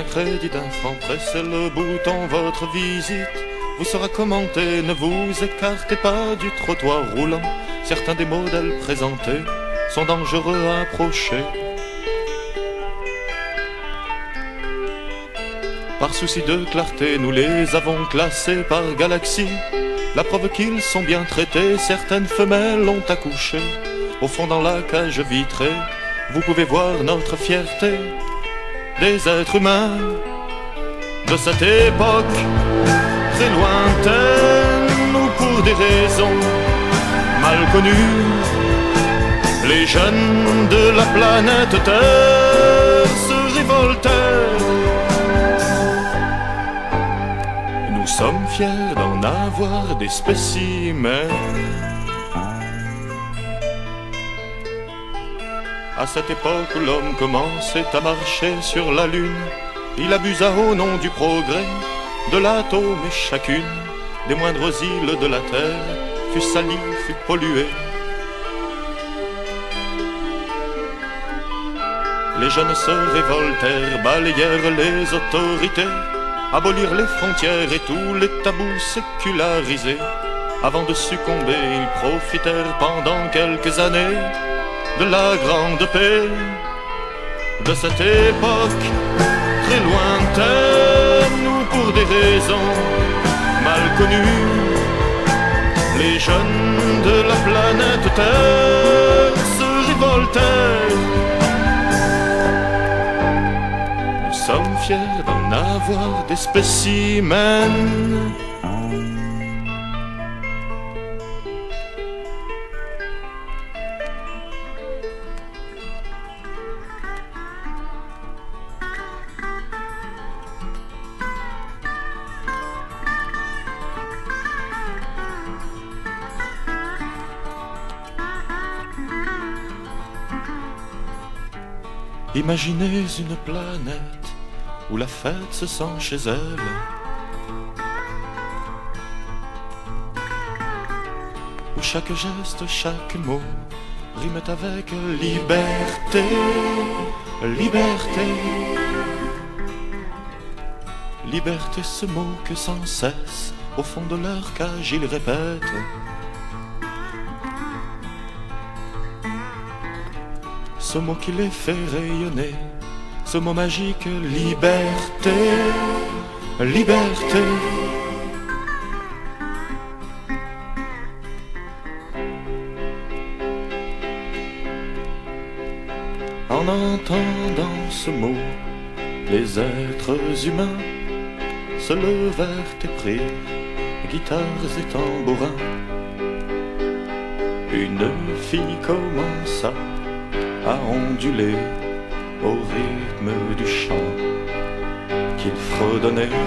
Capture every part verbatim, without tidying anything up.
crédit d'un franc, pressez le bouton, votre visite vous sera commentée. Ne vous écartez pas du trottoir roulant, certains des modèles présentés sont dangereux à approcher. Par souci de clarté, nous les avons classés par galaxie. La preuve qu'ils sont bien traités, certaines femelles ont accouché. Au fond dans la cage vitrée, vous pouvez voir notre fierté des êtres humains de cette époque très lointaine, ou pour des raisons mal connues, les jeunes de la planète Terre se révoltèrent. Nous sommes fiers d'en avoir des spécimens. À cette époque où l'homme commençait à marcher sur la lune, il abusa au nom du progrès de l'atome, et chacune des moindres îles de la terre fut salie, fut polluée. Les jeunes se révoltèrent, balayèrent les autorités, abolirent les frontières et tous les tabous sécularisés. Avant de succomber, ils profitèrent pendant quelques années de la grande paix de cette époque très lointaine, ou pour des raisons mal connues, les jeunes de la planète Terre se révoltèrent. Nous sommes fiers d'en avoir des spécimens. Imaginez une planète où la fête se sent chez elle, où chaque geste, chaque mot rime avec liberté, liberté. Liberté, ce mot que sans cesse, au fond de leur cage, ils répètent. Ce mot qui les fait rayonner, ce mot magique, liberté, liberté. En entendant ce mot, les êtres humains se levèrent et prirent guitares et tambourins. Une fille commença à onduler au rythme du chant qu'il fredonnait.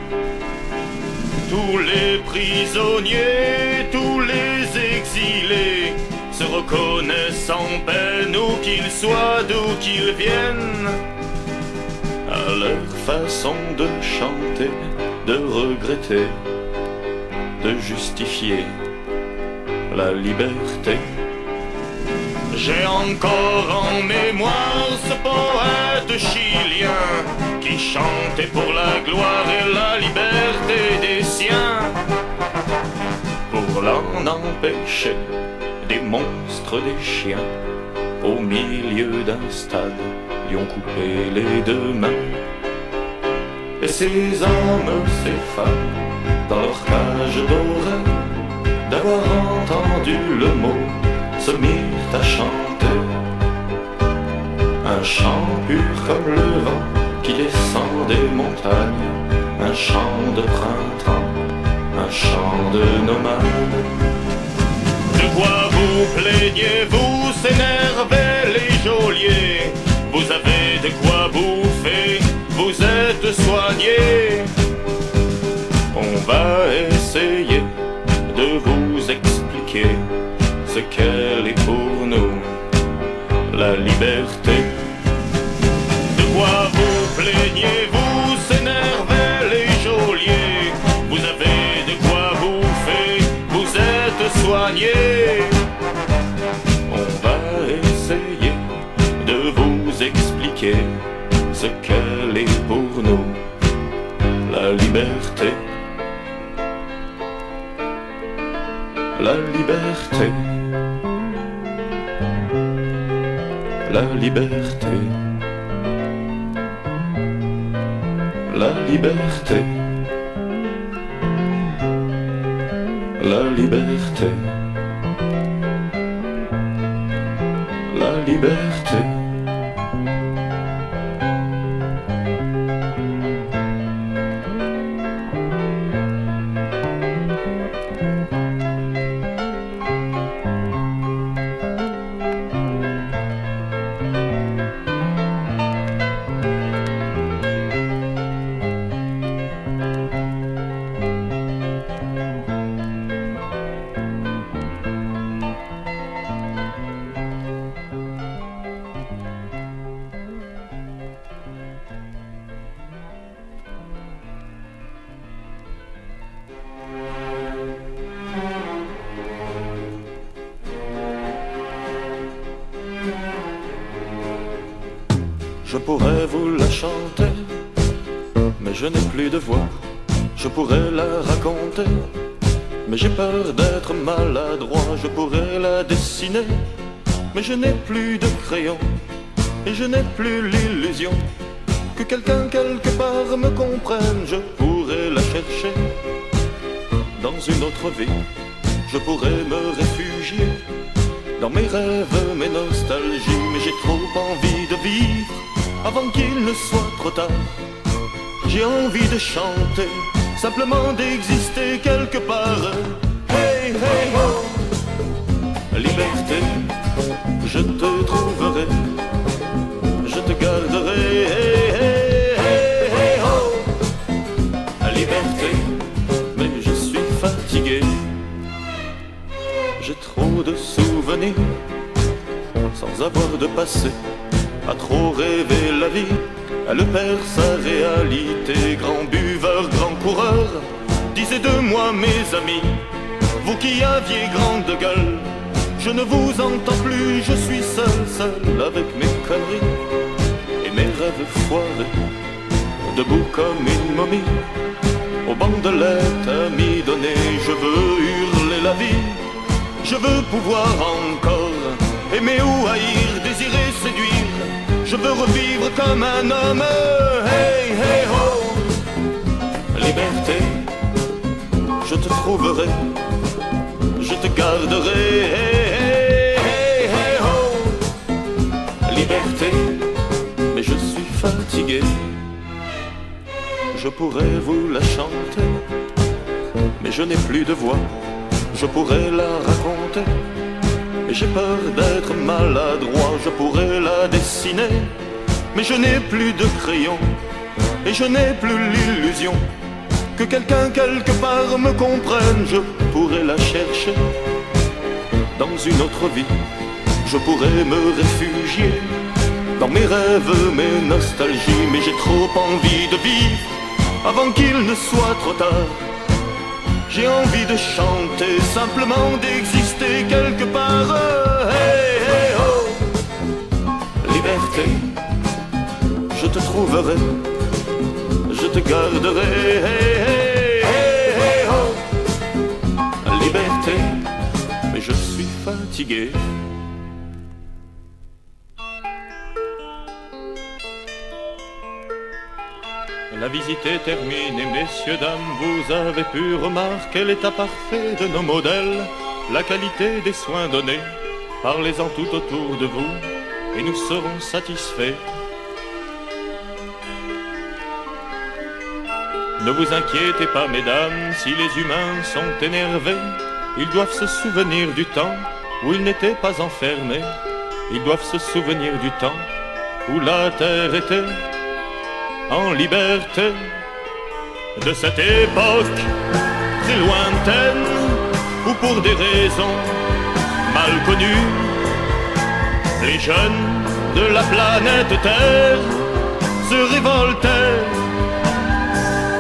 Tous les prisonniers, tous les exilés se reconnaissent sans peine, où qu'ils soient, d'où qu'ils viennent, à leur façon de chanter, de regretter, de justifier la liberté. J'ai encore en mémoire ce poète chilien qui chantait pour la gloire et la liberté des siens. Pour l'en empêcher, des monstres, des chiens, au milieu d'un stade, lui ont coupé les deux mains. Et ces hommes, ces femmes, dans leur cage dorée, d'avoir entendu le mot, se mirent à chanter un chant pur comme le vent qui descend des montagnes, un chant de printemps, un chant de nomades. De quoi vous plaignez-vous, s'énervaient les geôliers? Vous avez de quoi bouffer, vous êtes soignés. On va essayer de vous expliquer ce qu'elle est pour nous, la liberté. De quoi vous plaignez-vous, s'énervaient les geôliers? Vous avez de quoi bouffer, vous êtes soignés. On va essayer de vous expliquer ce qu'elle est pour nous, liberté, la liberté, la liberté, la liberté, la liberté, la liberté. Je pourrais vous la chanter, mais je n'ai plus de voix. Je pourrais la raconter, mais j'ai peur d'être maladroit. Je pourrais la dessiner, mais je n'ai plus de crayon. Et je n'ai plus l'illusion que quelqu'un quelque part me comprenne. Je pourrais la chercher dans une autre vie. Je pourrais me réfugier dans mes rêves, mes nostalgies. Mais j'ai trop envie de vivre avant qu'il ne soit trop tard. J'ai envie de chanter, simplement d'exister quelque part. Hey, hey, oh, liberté, je te trouverai, je te garderai. Hey, hey, hey, hey, oh, liberté, mais je suis fatigué. J'ai trop de souvenirs, sans avoir de passé, à trop rêver la vie, elle perd sa réalité. Grand buveur, grand coureur, disez de moi mes amis, vous qui aviez grande gueule, je ne vous entends plus, je suis seul, seul avec mes conneries et mes rêves foirés, debout comme une momie, au bandelette à m'y donner. Je veux hurler la vie, je veux pouvoir encore aimer ou haïr, désirer, séduire. Je veux revivre comme un homme. Hey, hey, oh, liberté, je te trouverai, je te garderai. Hey, hey, hey, hey, oh, liberté, mais je suis fatigué. Je pourrais vous la chanter, mais je n'ai plus de voix. Je pourrais la raconter, mais j'ai peur d'être maladroit. Je pourrais la dessiner, mais je n'ai plus de crayon. Et je n'ai plus l'illusion que quelqu'un quelque part me comprenne. Je pourrais la chercher dans une autre vie. Je pourrais me réfugier dans mes rêves, mes nostalgies. Mais j'ai trop envie de vivre avant qu'il ne soit trop tard. J'ai envie de chanter, simplement d'exister quelque part. Hey, hey, oh, liberté, je te trouverai, je te garderai. Hey, hey, hey, hey, oh, liberté, mais je suis fatigué. La visite est terminée, messieurs, dames, vous avez pu remarquer l'état parfait de nos modèles, la qualité des soins donnés, parlez-en tout autour de vous, et nous serons satisfaits. Ne vous inquiétez pas, mesdames, si les humains sont énervés, ils doivent se souvenir du temps où ils n'étaient pas enfermés, ils doivent se souvenir du temps où la terre était en liberté, de cette époque très lointaine où pour des raisons mal connues, les jeunes de la planète Terre se révoltaient.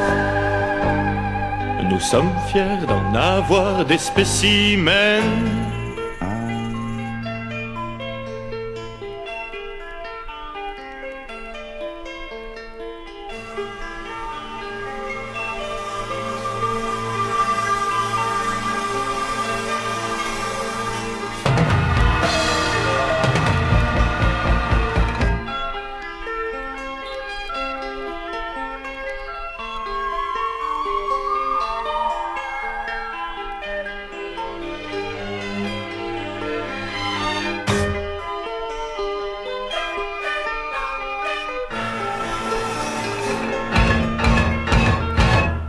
Nous sommes fiers d'en avoir des spécimens